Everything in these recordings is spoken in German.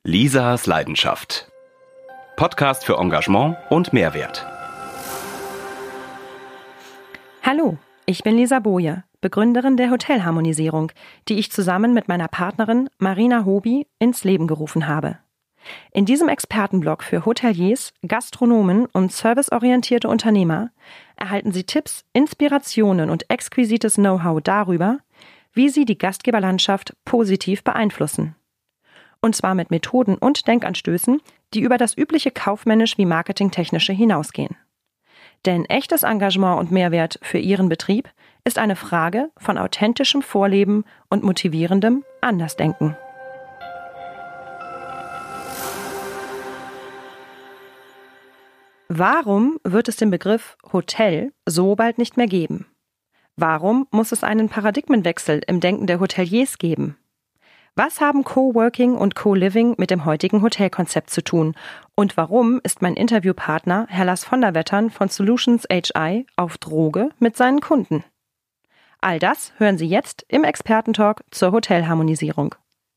Lisas Leidenschaft. Podcast für Engagement und Mehrwert. Hallo, ich bin Lisa Boje, Begründerin der Hotelharmonisierung, die ich zusammen mit meiner Partnerin Marina Hobi ins Leben gerufen habe. In diesem Expertenblog für Hoteliers, Gastronomen und serviceorientierte Unternehmer erhalten Sie Tipps, Inspirationen und exquisites Know-how darüber, wie Sie die Gastgeberlandschaft positiv beeinflussen. Und zwar mit Methoden und Denkanstößen, die über das übliche kaufmännisch wie marketingtechnische hinausgehen. Denn echtes Engagement und Mehrwert für Ihren Betrieb ist eine Frage von authentischem Vorleben und motivierendem Andersdenken. Warum wird es den Begriff Hotel so bald nicht mehr geben? Warum muss es einen Paradigmenwechsel im Denken der Hoteliers geben? Was haben Coworking und Co-Living mit dem heutigen Hotelkonzept zu tun? Und warum ist mein Interviewpartner Herr Lars von der Wettern von Solutions HI auf Droge mit seinen Kunden? All das hören Sie jetzt im Expertentalk zur Hotelharmonisierung.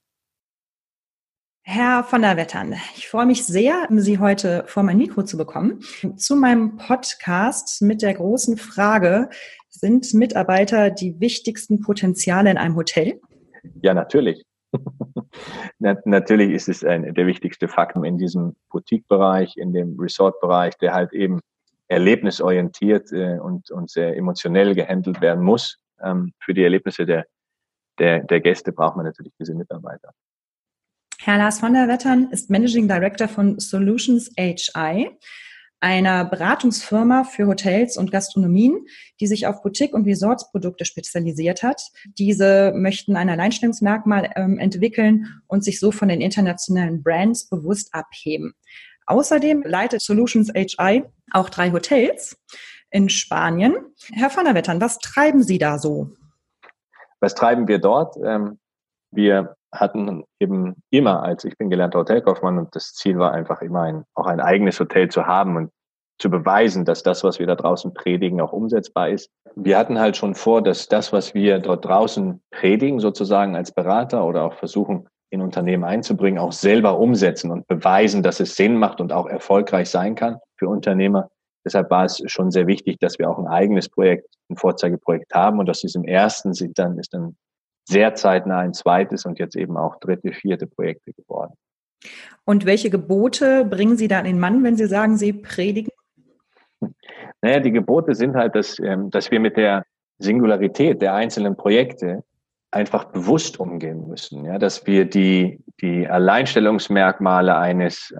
Herr von der Wettern, ich freue mich sehr, Sie heute vor mein Mikro zu bekommen. Zu meinem Podcast mit der großen Frage: Sind Mitarbeiter die wichtigsten Potenziale in einem Hotel? Ja, natürlich. Natürlich ist es der wichtigste Faktor in diesem Boutique-Bereich, in dem Resort-Bereich, der halt eben erlebnisorientiert und sehr emotionell gehandelt werden muss. Für die Erlebnisse der Gäste braucht man natürlich diese Mitarbeiter. Herr Lars von der Wettern ist Managing Director von Solutions HI, einer Beratungsfirma für Hotels und Gastronomien, die sich auf Boutique- und Resortsprodukte spezialisiert hat. Diese möchten ein Alleinstellungsmerkmal entwickeln und sich so von den internationalen Brands bewusst abheben. Außerdem leitet Solutions HI auch 3 Hotels in Spanien. Herr von der Wettern, was treiben Sie da so? Was treiben wir dort? Wir hatten eben immer, als ich bin gelernter Hotelkaufmann, und das Ziel war einfach immer auch ein eigenes Hotel zu haben und zu beweisen, dass das, was wir da draußen predigen, auch umsetzbar ist. Wir hatten halt schon vor, dass das, was wir dort draußen predigen, sozusagen als Berater oder auch versuchen, in Unternehmen einzubringen, auch selber umsetzen und beweisen, dass es Sinn macht und auch erfolgreich sein kann für Unternehmer. Deshalb war es schon sehr wichtig, dass wir auch ein eigenes Projekt, ein Vorzeigeprojekt haben, und aus diesem ersten ist dann sehr zeitnah ein zweites und jetzt eben auch 3., 4. Projekte geworden. Und welche Gebote bringen Sie da an den Mann, wenn Sie sagen, Sie predigen? Naja, die Gebote sind halt, dass wir mit der Singularität der einzelnen Projekte einfach bewusst umgehen müssen. Ja, dass wir die Alleinstellungsmerkmale eines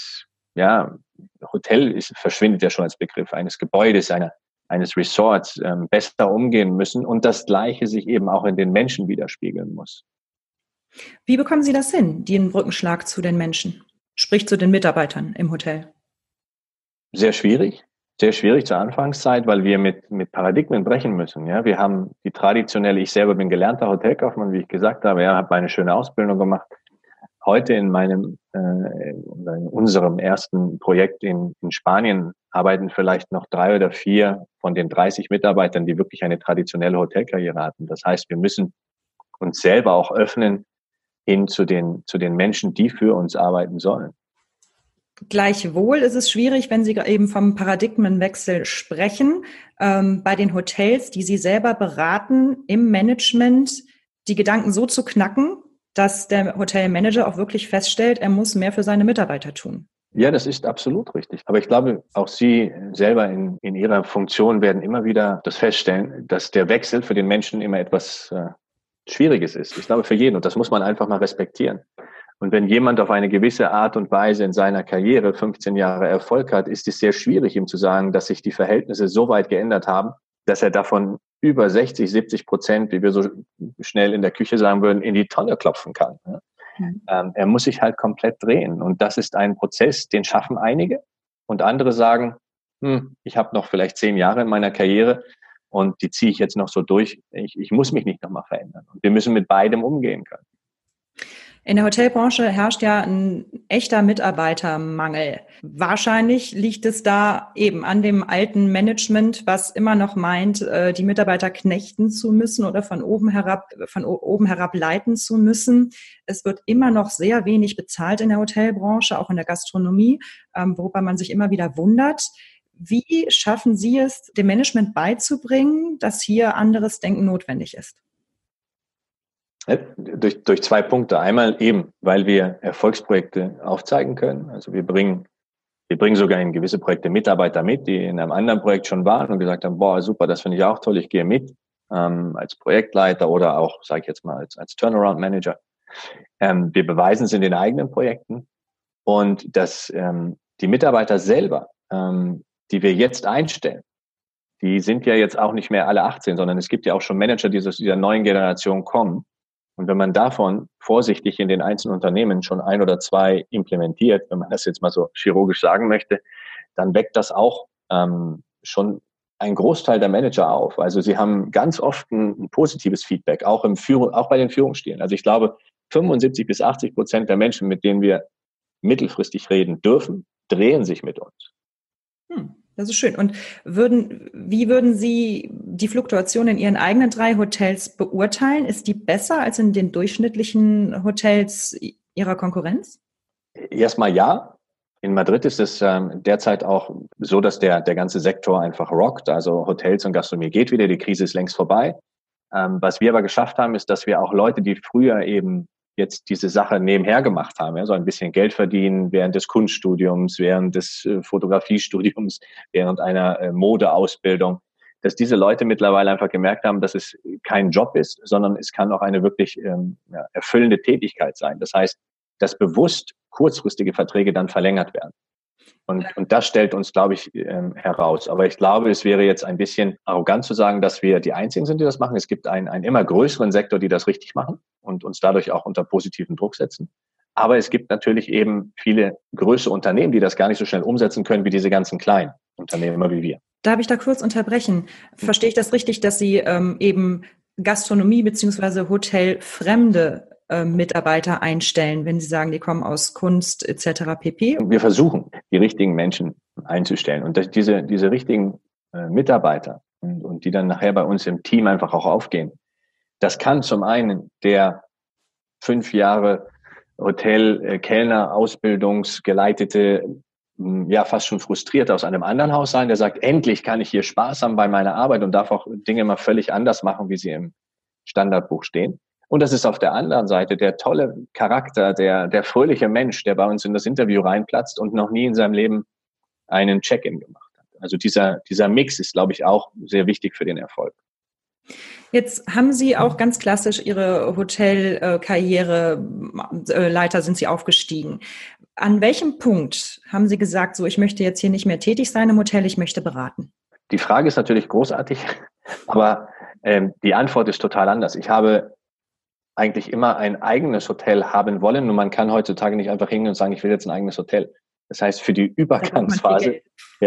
Hotel verschwindet ja schon als Begriff, eines Gebäudes, eines Resorts besser umgehen müssen und das Gleiche sich eben auch in den Menschen widerspiegeln muss. Wie bekommen Sie das hin, den Brückenschlag zu den Menschen, sprich zu den Mitarbeitern im Hotel? Sehr schwierig zur Anfangszeit, weil wir mit Paradigmen brechen müssen. Ja, wir haben die traditionelle, ich selber bin gelernter Hotelkaufmann, wie ich gesagt habe, habe eine schöne Ausbildung gemacht. Heute in unserem ersten Projekt in Spanien arbeiten vielleicht noch 3 oder 4 von den 30 Mitarbeitern, die wirklich eine traditionelle Hotelkarriere hatten. Das heißt, wir müssen uns selber auch öffnen hin zu den Menschen, die für uns arbeiten sollen. Gleichwohl ist es schwierig, wenn Sie eben vom Paradigmenwechsel sprechen, bei den Hotels, die Sie selber beraten, im Management die Gedanken so zu knacken, dass der Hotelmanager auch wirklich feststellt, er muss mehr für seine Mitarbeiter tun. Ja, das ist absolut richtig. Aber ich glaube, auch Sie selber in Ihrer Funktion werden immer wieder das feststellen, dass der Wechsel für den Menschen immer etwas Schwieriges ist. Ich glaube, für jeden. Und das muss man einfach mal respektieren. Und wenn jemand auf eine gewisse Art und Weise in seiner Karriere 15 Jahre Erfolg hat, ist es sehr schwierig, ihm zu sagen, dass sich die Verhältnisse so weit geändert haben, dass er davon über 60-70%, wie wir so schnell in der Küche sagen würden, in die Tonne klopfen kann. Er muss sich halt komplett drehen. Und das ist ein Prozess, den schaffen einige. Und andere sagen, ich habe noch vielleicht 10 Jahre in meiner Karriere und die ziehe ich jetzt noch so durch. Ich muss mich nicht nochmal verändern. Und wir müssen mit beidem umgehen können. In der Hotelbranche herrscht ja ein echter Mitarbeitermangel. Wahrscheinlich liegt es da eben an dem alten Management, was immer noch meint, die Mitarbeiter knechten zu müssen oder von oben herab leiten zu müssen. Es wird immer noch sehr wenig bezahlt in der Hotelbranche, auch in der Gastronomie, worüber man sich immer wieder wundert. Wie schaffen Sie es, dem Management beizubringen, dass hier anderes Denken notwendig ist? Durch zwei Punkte. Einmal eben, weil wir Erfolgsprojekte aufzeigen können. Also wir bringen sogar in gewisse Projekte Mitarbeiter mit, die in einem anderen Projekt schon waren und gesagt haben, boah, super, das finde ich auch toll, ich gehe mit, als Projektleiter oder auch, sage ich jetzt mal, als Turnaround Manager. Wir beweisen es in den eigenen Projekten und dass die Mitarbeiter selber, die wir jetzt einstellen, die sind ja jetzt auch nicht mehr alle 18, sondern es gibt ja auch schon Manager, die aus dieser neuen Generation kommen. Und wenn man davon vorsichtig in den einzelnen Unternehmen schon 1 oder 2 implementiert, wenn man das jetzt mal so chirurgisch sagen möchte, dann weckt das auch schon einen Großteil der Manager auf. Also sie haben ganz oft ein positives Feedback, auch bei den Führungsstilen. Also ich glaube, 75-80% der Menschen, mit denen wir mittelfristig reden dürfen, drehen sich mit uns. Das ist schön. Und wie würden Sie die Fluktuation in Ihren eigenen 3 Hotels beurteilen? Ist die besser als in den durchschnittlichen Hotels Ihrer Konkurrenz? Erstmal ja. In Madrid ist es derzeit auch so, dass der ganze Sektor einfach rockt. Also Hotels und Gastronomie geht wieder. Die Krise ist längst vorbei. Was wir aber geschafft haben, ist, dass wir auch Leute, die früher eben jetzt diese Sache nebenher gemacht haben, ja, so ein bisschen Geld verdienen während des Kunststudiums, während des Fotografiestudiums, während einer Modeausbildung, dass diese Leute mittlerweile einfach gemerkt haben, dass es kein Job ist, sondern es kann auch eine wirklich erfüllende Tätigkeit sein. Das heißt, dass bewusst kurzfristige Verträge dann verlängert werden. Und das stellt uns, glaube ich, heraus. Aber ich glaube, es wäre jetzt ein bisschen arrogant zu sagen, dass wir die Einzigen sind, die das machen. Es gibt einen immer größeren Sektor, die das richtig machen und uns dadurch auch unter positiven Druck setzen. Aber es gibt natürlich eben viele größere Unternehmen, die das gar nicht so schnell umsetzen können wie diese ganzen kleinen Unternehmer wie wir. Darf ich da kurz unterbrechen? Verstehe ich das richtig, dass Sie eben Gastronomie bzw. Hotelfremde Mitarbeiter einstellen, wenn Sie sagen, die kommen aus Kunst etc. pp? Wir versuchen, die richtigen Menschen einzustellen und diese richtigen Mitarbeiter und die dann nachher bei uns im Team einfach auch aufgehen. Das kann zum einen der 5 Jahre Hotel-Kellner Ausbildungsgeleitete, ja fast schon frustriert aus einem anderen Haus sein, der sagt, endlich kann ich hier Spaß haben bei meiner Arbeit und darf auch Dinge mal völlig anders machen, wie sie im Standardbuch stehen. Und das ist auf der anderen Seite der tolle Charakter, der fröhliche Mensch, der bei uns in das Interview reinplatzt und noch nie in seinem Leben einen Check-in gemacht hat. Also dieser Mix ist, glaube ich, auch sehr wichtig für den Erfolg. Jetzt haben Sie auch ganz klassisch Ihre Hotelkarriere, Leiter sind Sie aufgestiegen. An welchem Punkt haben Sie gesagt, so ich möchte jetzt hier nicht mehr tätig sein im Hotel, ich möchte beraten? Die Frage ist natürlich großartig, aber die Antwort ist total anders. Ich habe eigentlich immer ein eigenes Hotel haben wollen und man kann heutzutage nicht einfach hingehen und sagen, ich will jetzt ein eigenes Hotel. Das heißt, für die Übergangsphase,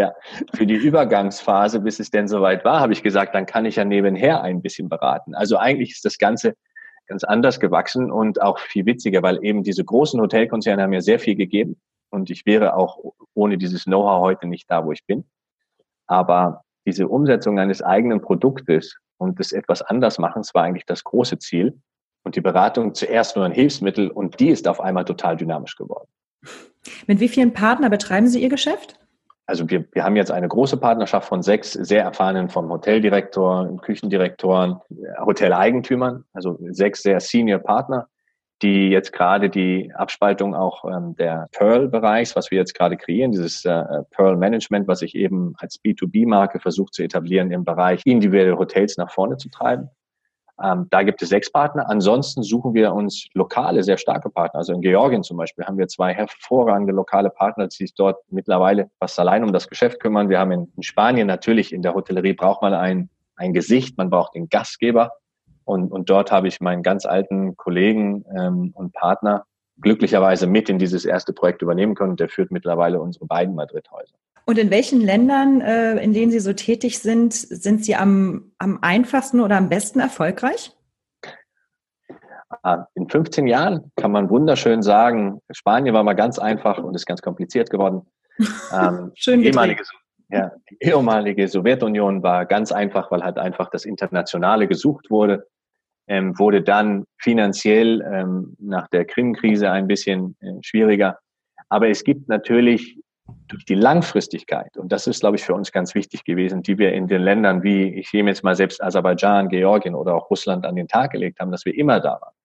bis es denn soweit war, habe ich gesagt, dann kann ich ja nebenher ein bisschen beraten. Also eigentlich ist das Ganze ganz anders gewachsen und auch viel witziger, weil eben diese großen Hotelkonzerne haben mir sehr viel gegeben und ich wäre auch ohne dieses Know-how heute nicht da, wo ich bin. Aber diese Umsetzung eines eigenen Produktes und des etwas anders Machens war eigentlich das große Ziel. Und die Beratung zuerst nur ein Hilfsmittel und die ist auf einmal total dynamisch geworden. Mit wie vielen Partnern betreiben Sie Ihr Geschäft? Also wir haben jetzt eine große Partnerschaft von 6 sehr erfahrenen, vom Hoteldirektor, Küchendirektoren, Hoteleigentümern, also 6 sehr Senior Partner, die jetzt gerade die Abspaltung auch der Pearl-Bereichs, was wir jetzt gerade kreieren, dieses Pearl-Management, was sich eben als B2B-Marke versucht zu etablieren, im Bereich individuelle Hotels nach vorne zu treiben. Da gibt es 6 Partner. Ansonsten suchen wir uns lokale, sehr starke Partner. Also in Georgien zum Beispiel haben wir 2 hervorragende lokale Partner, die sich dort mittlerweile fast allein um das Geschäft kümmern. Wir haben in Spanien natürlich, in der Hotellerie braucht man ein Gesicht, man braucht den Gastgeber. Und dort habe ich meinen ganz alten Kollegen und Partner glücklicherweise mit in dieses erste Projekt übernehmen können. Der führt mittlerweile unsere beiden Madrid-Häuser. Und in welchen Ländern, in denen Sie so tätig sind Sie am einfachsten oder am besten erfolgreich? In 15 Jahren kann man wunderschön sagen, Spanien war mal ganz einfach und ist ganz kompliziert geworden. Schön gedreht. Die ehemalige Sowjetunion war ganz einfach, weil halt einfach das Internationale gesucht wurde. Wurde dann finanziell nach der Krim-Krise ein bisschen schwieriger. Aber es gibt natürlich durch die Langfristigkeit, und das ist, glaube ich, für uns ganz wichtig gewesen, die wir in den Ländern wie, ich nehme jetzt mal selbst Aserbaidschan, Georgien oder auch Russland an den Tag gelegt haben, dass wir immer da waren.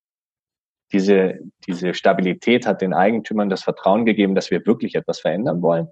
Diese Stabilität hat den Eigentümern das Vertrauen gegeben, dass wir wirklich etwas verändern wollen.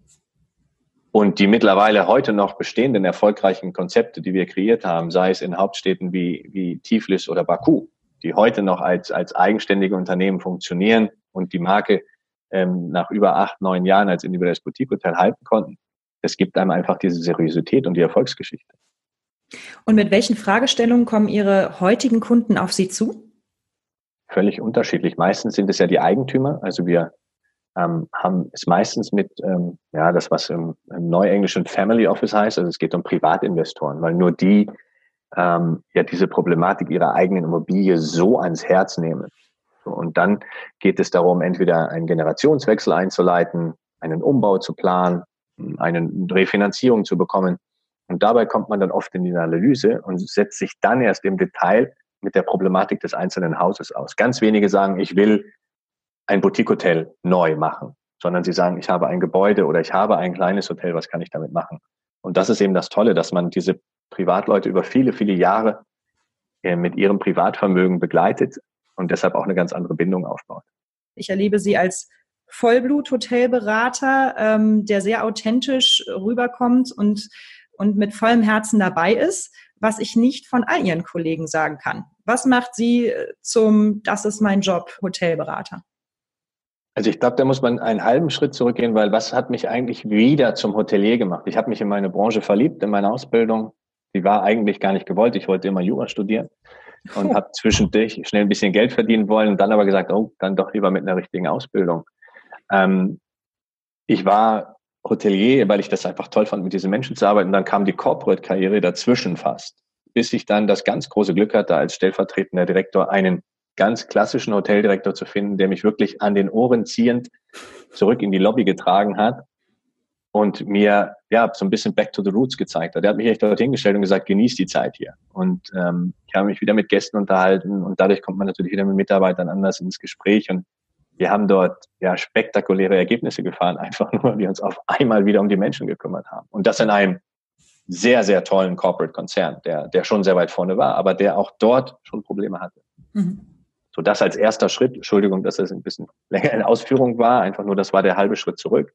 Und die mittlerweile heute noch bestehenden erfolgreichen Konzepte, die wir kreiert haben, sei es in Hauptstädten wie Tiflis oder Baku, die heute noch als eigenständige Unternehmen funktionieren und die Marke nach über 8, 9 Jahren als individuelles Boutique-Hotel halten konnten. Es gibt einem einfach diese Seriosität und die Erfolgsgeschichte. Und mit welchen Fragestellungen kommen Ihre heutigen Kunden auf Sie zu? Völlig unterschiedlich. Meistens sind es ja die Eigentümer. Also wir haben es meistens mit, das was im Neuenglischen Family Office heißt, also es geht um Privatinvestoren, weil nur die diese Problematik ihrer eigenen Immobilie so ans Herz nehmen. So, und dann geht es darum, entweder einen Generationswechsel einzuleiten, einen Umbau zu planen, eine Refinanzierung zu bekommen. Und dabei kommt man dann oft in die Analyse und setzt sich dann erst im Detail mit der Problematik des einzelnen Hauses aus. Ganz wenige sagen, ich will ein Boutique-Hotel neu machen, sondern sie sagen, ich habe ein Gebäude oder ich habe ein kleines Hotel, was kann ich damit machen? Und das ist eben das Tolle, dass man diese Privatleute über viele, viele Jahre mit ihrem Privatvermögen begleitet und deshalb auch eine ganz andere Bindung aufbaut. Ich erlebe Sie als Vollblut-Hotelberater, der sehr authentisch rüberkommt und mit vollem Herzen dabei ist, was ich nicht von all Ihren Kollegen sagen kann. Was macht Sie das ist mein Job, Hotelberater? Also ich glaube, da muss man einen halben Schritt zurückgehen, weil was hat mich eigentlich wieder zum Hotelier gemacht? Ich habe mich in meine Branche verliebt, in meine Ausbildung. Die war eigentlich gar nicht gewollt. Ich wollte immer Jura studieren und habe zwischendurch schnell ein bisschen Geld verdienen wollen und dann aber gesagt, dann doch lieber mit einer richtigen Ausbildung. Ich war Hotelier, weil ich das einfach toll fand, mit diesen Menschen zu arbeiten. Und dann kam die Corporate-Karriere dazwischen fast, bis ich dann das ganz große Glück hatte, als stellvertretender Direktor einen ganz klassischen Hoteldirektor zu finden, der mich wirklich an den Ohren ziehend zurück in die Lobby getragen hat und mir so ein bisschen back to the roots gezeigt hat. Der hat mich echt dorthin gestellt und gesagt, genieß die Zeit hier. Und ich habe mich wieder mit Gästen unterhalten und dadurch kommt man natürlich wieder mit Mitarbeitern anders ins Gespräch und wir haben dort spektakuläre Ergebnisse gefahren, einfach nur, weil wir uns auf einmal wieder um die Menschen gekümmert haben. Und das in einem sehr, sehr tollen Corporate-Konzern, der schon sehr weit vorne war, aber der auch dort schon Probleme hatte. Mhm. So, das als erster Schritt, Entschuldigung, dass das ein bisschen länger in Ausführung war, einfach nur, das war der halbe Schritt zurück.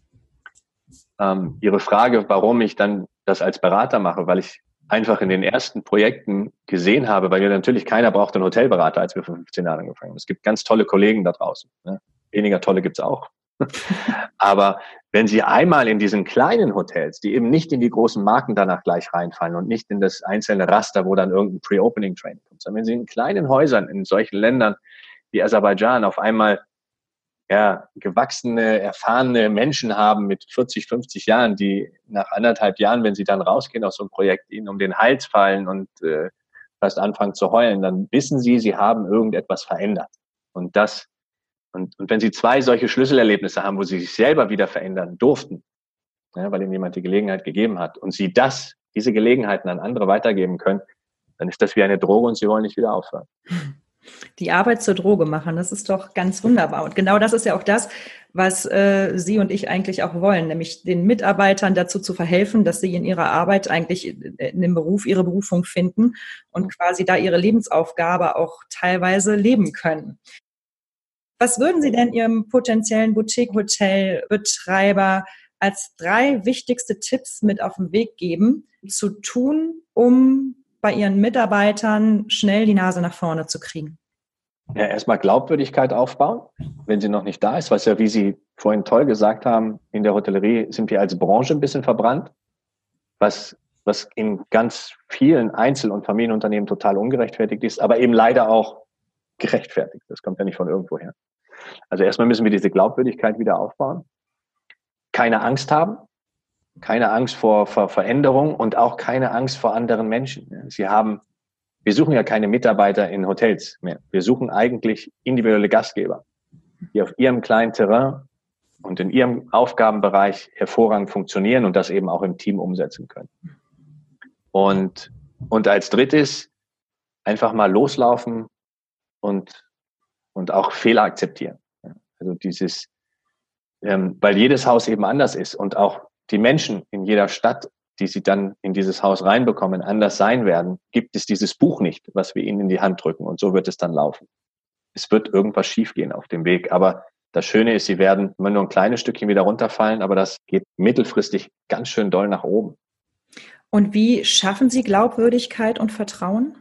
Ihre Frage, warum ich dann das als Berater mache, weil ich einfach in den ersten Projekten gesehen habe, weil natürlich keiner braucht einen Hotelberater, als wir vor 15 Jahren angefangen haben. Es gibt ganz tolle Kollegen da draußen. Ne? Weniger tolle gibt's auch. Aber wenn Sie einmal in diesen kleinen Hotels, die eben nicht in die großen Marken danach gleich reinfallen und nicht in das einzelne Raster, wo dann irgendein Pre-Opening-Training kommt, sondern wenn Sie in kleinen Häusern in solchen Ländern wie Aserbaidschan auf einmal gewachsene, erfahrene Menschen haben mit 40, 50 Jahren, die nach 1,5 Jahren, wenn sie dann rausgehen aus so einem Projekt, ihnen um den Hals fallen und fast anfangen zu heulen, dann wissen sie haben irgendetwas verändert. Und wenn sie 2 solche Schlüsselerlebnisse haben, wo sie sich selber wieder verändern durften, weil ihnen jemand die Gelegenheit gegeben hat und sie diese Gelegenheiten an andere weitergeben können, dann ist das wie eine Droge und sie wollen nicht wieder aufhören. Die Arbeit zur Droge machen, das ist doch ganz wunderbar. Und genau das ist ja auch das, was Sie und ich eigentlich auch wollen, nämlich den Mitarbeitern dazu zu verhelfen, dass sie in ihrer Arbeit eigentlich in dem Beruf ihre Berufung finden und quasi da ihre Lebensaufgabe auch teilweise leben können. Was würden Sie denn Ihrem potenziellen Boutique-Hotel-Betreiber als 3 wichtigste Tipps mit auf den Weg geben, zu tun, um bei Ihren Mitarbeitern schnell die Nase nach vorne zu kriegen? Ja, erstmal Glaubwürdigkeit aufbauen, wenn sie noch nicht da ist, was ja, wie Sie vorhin toll gesagt haben, in der Hotellerie sind wir als Branche ein bisschen verbrannt, was in ganz vielen Einzel- und Familienunternehmen total ungerechtfertigt ist, aber eben leider auch gerechtfertigt. Das kommt ja nicht von irgendwoher. Also erstmal müssen wir diese Glaubwürdigkeit wieder aufbauen. Keine Angst haben. Keine Angst vor Veränderung und auch keine Angst vor anderen Menschen. Sie haben wir suchen ja keine Mitarbeiter in Hotels mehr. Wir suchen eigentlich individuelle Gastgeber, die auf ihrem kleinen Terrain und in ihrem Aufgabenbereich hervorragend funktionieren und das eben auch im Team umsetzen können. Und als drittes einfach mal loslaufen und auch Fehler akzeptieren. Also weil jedes Haus eben anders ist und auch die Menschen in jeder Stadt, die sie dann in dieses Haus reinbekommen, anders sein werden, gibt es dieses Buch nicht, was wir ihnen in die Hand drücken und so wird es dann laufen. Es wird irgendwas schiefgehen auf dem Weg, aber das Schöne ist, sie werden immer nur ein kleines Stückchen wieder runterfallen, aber das geht mittelfristig ganz schön doll nach oben. Und wie schaffen Sie Glaubwürdigkeit und Vertrauen?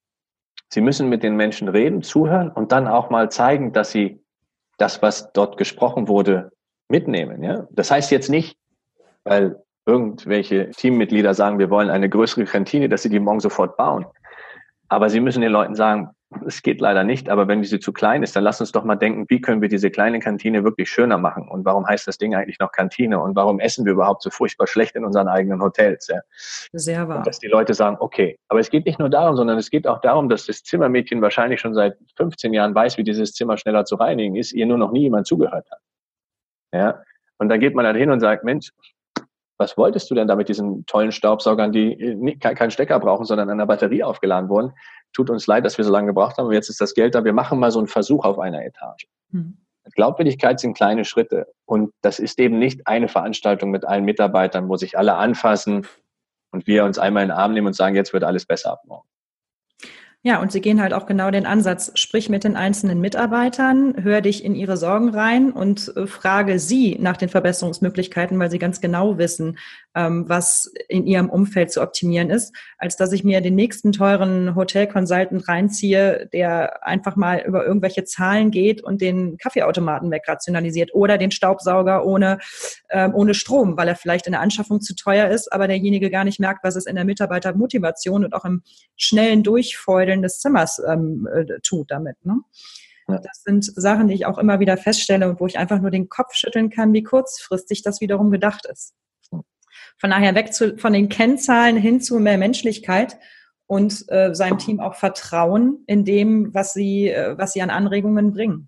Sie müssen mit den Menschen reden, zuhören und dann auch mal zeigen, dass sie das, was dort gesprochen wurde, mitnehmen. Ja? Das heißt jetzt nicht, weil irgendwelche Teammitglieder sagen, wir wollen eine größere Kantine, dass sie die morgen sofort bauen. Aber sie müssen den Leuten sagen, es geht leider nicht, aber wenn diese zu klein ist, dann lass uns doch mal denken, wie können wir diese kleine Kantine wirklich schöner machen? Und warum heißt das Ding eigentlich noch Kantine? Und warum essen wir überhaupt so furchtbar schlecht in unseren eigenen Hotels? Ja? Sehr wahr. Und dass die Leute sagen, okay, aber es geht nicht nur darum, sondern es geht auch darum, dass das Zimmermädchen wahrscheinlich schon seit 15 Jahren weiß, wie dieses Zimmer schneller zu reinigen ist, ihr nur noch nie jemand zugehört hat. Ja? Und dann geht man dann hin und sagt, Mensch, was wolltest du denn da mit diesen tollen Staubsaugern, die keinen Stecker brauchen, sondern an der Batterie aufgeladen wurden? Tut uns leid, dass wir so lange gebraucht haben, aber jetzt ist das Geld da. Wir machen mal so einen Versuch auf einer Etage. Glaubwürdigkeit sind kleine Schritte. Und das ist eben nicht eine Veranstaltung mit allen Mitarbeitern, wo sich alle anfassen und wir uns einmal in den Arm nehmen und sagen, jetzt wird alles besser ab morgen. Ja, und Sie gehen halt auch genau den Ansatz, sprich mit den einzelnen Mitarbeitern, hör dich in ihre Sorgen rein und frage sie nach den Verbesserungsmöglichkeiten, weil sie ganz genau wissen, was in ihrem Umfeld zu optimieren ist, als dass ich mir den nächsten teuren Hotel-Consultant reinziehe, der einfach mal über irgendwelche Zahlen geht und den Kaffeeautomaten wegrationalisiert oder den Staubsauger ohne Strom, weil er vielleicht in der Anschaffung zu teuer ist, aber derjenige gar nicht merkt, was es in der Mitarbeitermotivation und auch im schnellen Durchfeudeln des Zimmers tut damit. Ne? Ja. Das sind Sachen, die ich auch immer wieder feststelle und wo ich einfach nur den Kopf schütteln kann, wie kurzfristig das wiederum gedacht ist. Von daher von den Kennzahlen hin zu mehr Menschlichkeit und seinem Team auch Vertrauen in dem, was sie an Anregungen bringen.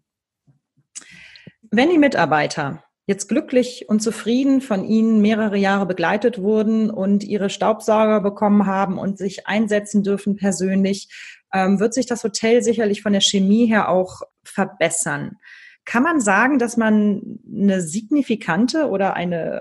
Wenn die Mitarbeiter jetzt glücklich und zufrieden von Ihnen mehrere Jahre begleitet wurden und ihre Staubsauger bekommen haben und sich einsetzen dürfen persönlich, wird sich das Hotel sicherlich von der Chemie her auch verbessern. Kann man sagen, dass man eine signifikante oder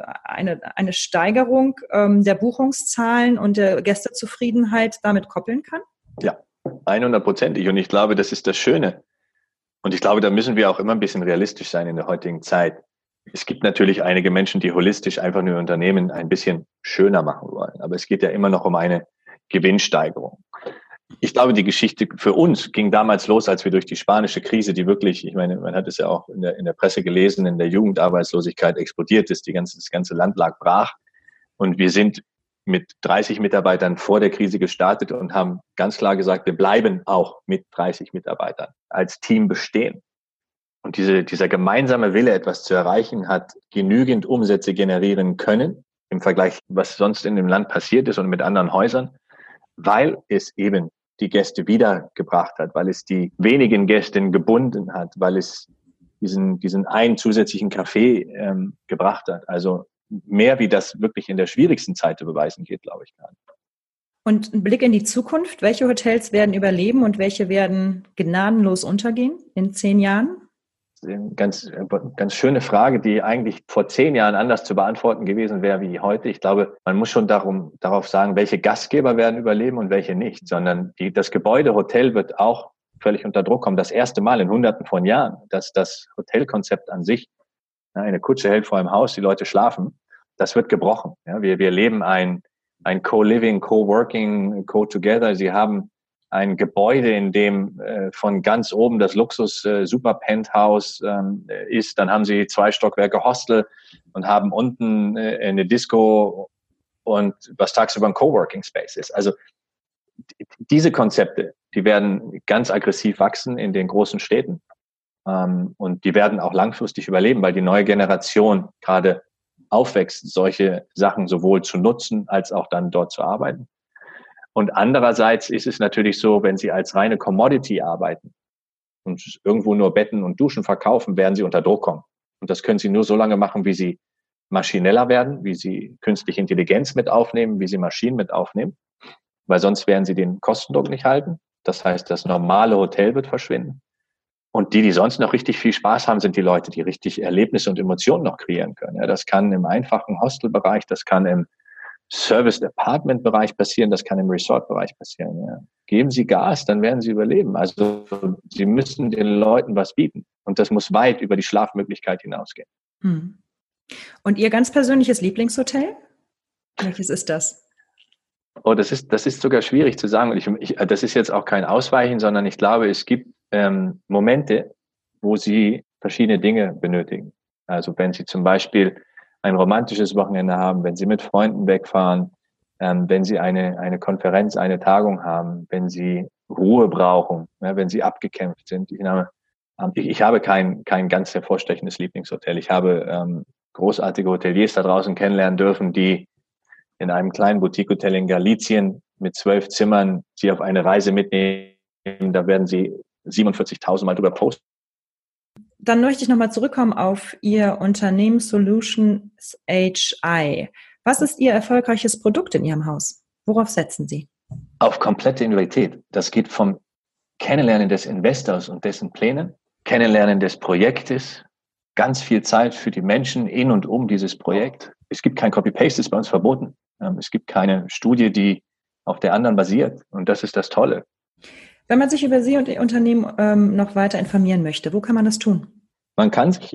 eine Steigerung der Buchungszahlen und der Gästezufriedenheit damit koppeln kann? Ja, 100%. Und ich glaube, das ist das Schöne. Und ich glaube, da müssen wir auch immer ein bisschen realistisch sein in der heutigen Zeit. Es gibt natürlich einige Menschen, die holistisch einfach nur Unternehmen ein bisschen schöner machen wollen. Aber es geht ja immer noch um eine Gewinnsteigerung. Ich glaube, die Geschichte für uns ging damals los, als wir durch die spanische Krise, die wirklich, ich meine, man hat es ja auch in der Presse gelesen, in der Jugendarbeitslosigkeit explodiert ist, das ganze Land lag brach. Und wir sind mit 30 Mitarbeitern vor der Krise gestartet und haben ganz klar gesagt, wir bleiben auch mit 30 Mitarbeitern als Team bestehen. Und dieser gemeinsame Wille, etwas zu erreichen, hat genügend Umsätze generieren können im Vergleich, was sonst in dem Land passiert ist und mit anderen Häusern, weil es eben die Gäste wiedergebracht hat, weil es die wenigen Gäste gebunden hat, weil es diesen einen zusätzlichen Kaffee gebracht hat. Also mehr, wie das wirklich in der schwierigsten Zeit zu beweisen geht, glaube ich gar nicht. Und ein Blick in die Zukunft. Welche Hotels werden überleben und welche werden gnadenlos untergehen in 10 Jahren? Ganz schöne Frage, die eigentlich vor 10 Jahren anders zu beantworten gewesen wäre wie heute. Ich glaube, man muss schon darauf sagen, welche Gastgeber werden überleben und welche nicht, sondern das Gebäude Hotel wird auch völlig unter Druck kommen. Das erste Mal in Hunderten von Jahren, dass das Hotelkonzept an sich, eine Kutsche hält vor einem Haus, die Leute schlafen, das wird gebrochen. Ja, wir leben ein Co-Living, Co-Working, Co-Together. Sie haben ein Gebäude, in dem von ganz oben das Luxus Super Penthouse ist. Dann haben sie 2 Stockwerke Hostel und haben unten eine Disco und was tagsüber ein Coworking Space ist. Also diese Konzepte, die werden ganz aggressiv wachsen in den großen Städten. Und die werden auch langfristig überleben, weil die neue Generation gerade aufwächst, solche Sachen sowohl zu nutzen als auch dann dort zu arbeiten. Und andererseits ist es natürlich so, wenn Sie als reine Commodity arbeiten und irgendwo nur Betten und Duschen verkaufen, werden Sie unter Druck kommen. Und das können Sie nur so lange machen, wie Sie maschineller werden, wie Sie künstliche Intelligenz mit aufnehmen, wie Sie Maschinen mit aufnehmen, weil sonst werden Sie den Kostendruck nicht halten. Das heißt, das normale Hotel wird verschwinden. Und die sonst noch richtig viel Spaß haben, sind die Leute, die richtig Erlebnisse und Emotionen noch kreieren können. Ja, das kann im einfachen Hostelbereich, das kann im Service-Apartment-Bereich passieren, das kann im Resort-Bereich passieren. Ja. Geben Sie Gas, dann werden Sie überleben. Also Sie müssen den Leuten was bieten. Und das muss weit über die Schlafmöglichkeit hinausgehen. Und Ihr ganz persönliches Lieblingshotel? Welches ist das? Oh, das ist sogar schwierig zu sagen. Das ist jetzt auch kein Ausweichen, sondern ich glaube, es gibt Momente, wo Sie verschiedene Dinge benötigen. Also wenn Sie zum Beispiel ein romantisches Wochenende haben, wenn Sie mit Freunden wegfahren, wenn Sie eine Konferenz, eine Tagung haben, wenn Sie Ruhe brauchen, ja, wenn Sie abgekämpft sind. Ich habe kein ganz hervorstechendes Lieblingshotel. Ich habe großartige Hoteliers da draußen kennenlernen dürfen, die in einem kleinen Boutique-Hotel in Galicien mit 12 Zimmern Sie auf eine Reise mitnehmen. Da werden Sie 47.000 Mal drüber posten. Dann möchte ich nochmal zurückkommen auf Ihr Unternehmen Solutions HI. Was ist Ihr erfolgreiches Produkt in Ihrem Haus? Worauf setzen Sie? Auf komplette Individualität. Das geht vom Kennenlernen des Investors und dessen Plänen, Kennenlernen des Projektes, ganz viel Zeit für die Menschen in und um dieses Projekt. Es gibt kein Copy-Paste, das ist bei uns verboten. Es gibt keine Studie, die auf der anderen basiert. Und das ist das Tolle. Wenn man sich über Sie und Ihr Unternehmen noch weiter informieren möchte, wo kann man das tun? Man kann sich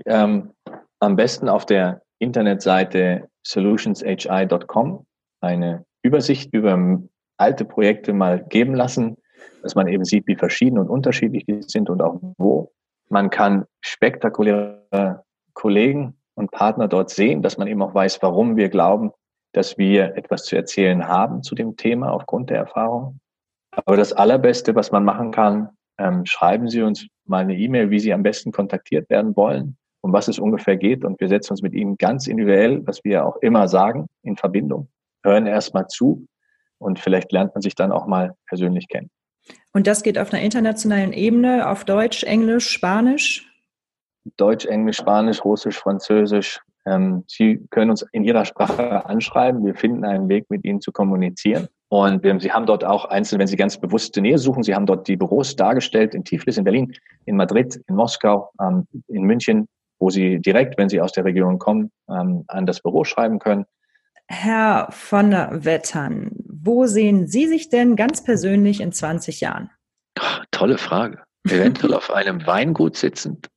am besten auf der Internetseite solutionshi.com eine Übersicht über alte Projekte mal geben lassen, dass man eben sieht, wie verschieden und unterschiedlich die sind und auch wo. Man kann spektakuläre Kollegen und Partner dort sehen, dass man eben auch weiß, warum wir glauben, dass wir etwas zu erzählen haben zu dem Thema aufgrund der Erfahrung. Aber das Allerbeste, was man machen kann, schreiben Sie uns mal eine E-Mail, wie Sie am besten kontaktiert werden wollen, um was es ungefähr geht. Und wir setzen uns mit Ihnen ganz individuell, was wir auch immer sagen, in Verbindung. Hören erst mal zu und vielleicht lernt man sich dann auch mal persönlich kennen. Und das geht auf einer internationalen Ebene, auf Deutsch, Englisch, Spanisch? Deutsch, Englisch, Spanisch, Russisch, Französisch. Sie können uns in Ihrer Sprache anschreiben. Wir finden einen Weg, mit Ihnen zu kommunizieren. Und Sie haben dort auch einzeln, wenn Sie ganz bewusste Nähe suchen, Sie haben dort die Büros dargestellt in Tiflis, in Berlin, in Madrid, in Moskau, in München, wo Sie direkt, wenn Sie aus der Region kommen, an das Büro schreiben können. Herr von der Wettern, wo sehen Sie sich denn ganz persönlich in 20 Jahren? Tolle Frage. Eventuell auf einem Weingut sitzend,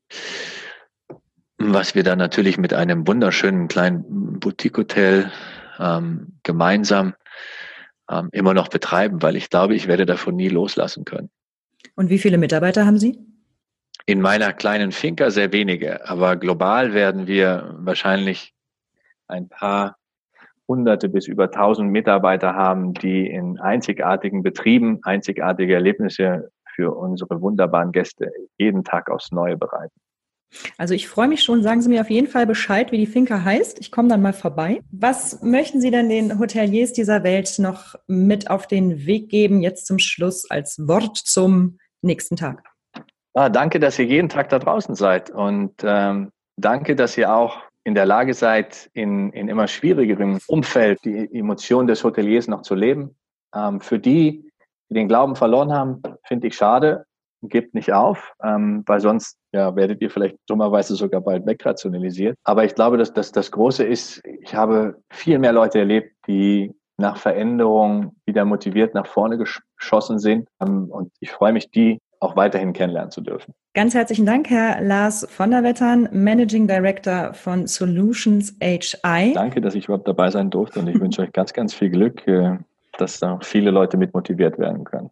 was wir dann natürlich mit einem wunderschönen kleinen Boutique-Hotel gemeinsam immer noch betreiben, weil ich glaube, ich werde davon nie loslassen können. Und wie viele Mitarbeiter haben Sie? In meiner kleinen Finca sehr wenige, aber global werden wir wahrscheinlich ein paar Hunderte bis über 1000 Mitarbeiter haben, die in einzigartigen Betrieben einzigartige Erlebnisse für unsere wunderbaren Gäste jeden Tag aufs Neue bereiten. Also ich freue mich schon. Sagen Sie mir auf jeden Fall Bescheid, wie die Finca heißt. Ich komme dann mal vorbei. Was möchten Sie denn den Hoteliers dieser Welt noch mit auf den Weg geben, jetzt zum Schluss als Wort zum nächsten Tag? Danke, dass ihr jeden Tag da draußen seid und danke, dass ihr auch in der Lage seid, in immer schwierigerem Umfeld die Emotionen des Hoteliers noch zu leben. Für die den Glauben verloren haben, finde ich schade. Gebt nicht auf, weil sonst werdet ihr vielleicht dummerweise sogar bald wegrationalisiert. Aber ich glaube, dass das Große ist, ich habe viel mehr Leute erlebt, die nach Veränderung wieder motiviert nach vorne geschossen sind. Und ich freue mich, die auch weiterhin kennenlernen zu dürfen. Ganz herzlichen Dank, Herr Lars von der Wettern, Managing Director von Solutions HI. Danke, dass ich überhaupt dabei sein durfte und ich wünsche euch ganz, ganz viel Glück, dass da viele Leute mit motiviert werden können.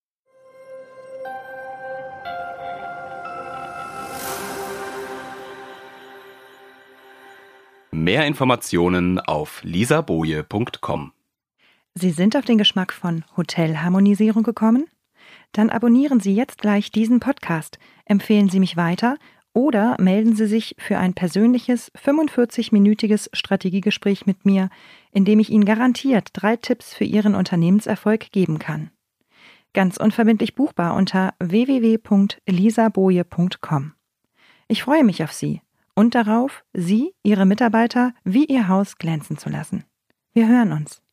Mehr Informationen auf lisaboje.com. Sie sind auf den Geschmack von Hotelharmonisierung gekommen? Dann abonnieren Sie jetzt gleich diesen Podcast, empfehlen Sie mich weiter Oder melden Sie sich für ein persönliches 45-minütiges Strategiegespräch mit mir, in dem ich Ihnen garantiert 3 Tipps für Ihren Unternehmenserfolg geben kann. Ganz unverbindlich buchbar unter www.lisaboje.com. Ich freue mich auf Sie und darauf, Sie, Ihre Mitarbeiter wie Ihr Haus glänzen zu lassen. Wir hören uns.